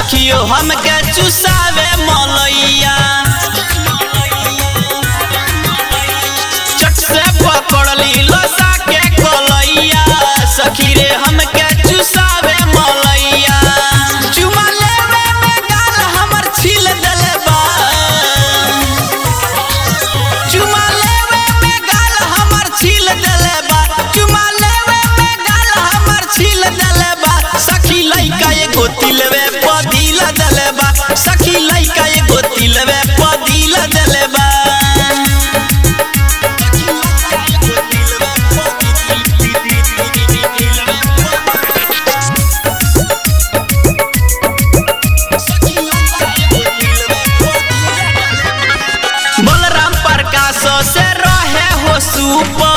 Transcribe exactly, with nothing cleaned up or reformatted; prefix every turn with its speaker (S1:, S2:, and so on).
S1: सखियो हमके चुसावे मलैया चट से पकड़ली लसा के कलैया सखी रे हमके चुसावे मलैया चुमा लेवे में गाल हमर छील देले बा चुमा लेवे में गाल हमर छील देले बा चुमा लेवे में गाल हमर छील देले बा सखी लइका एगो तिलवे पदिल देले बा सखी लइका एगो तिलवे पदिल देले बा बलराम प्रकाश से रहे हो सुपर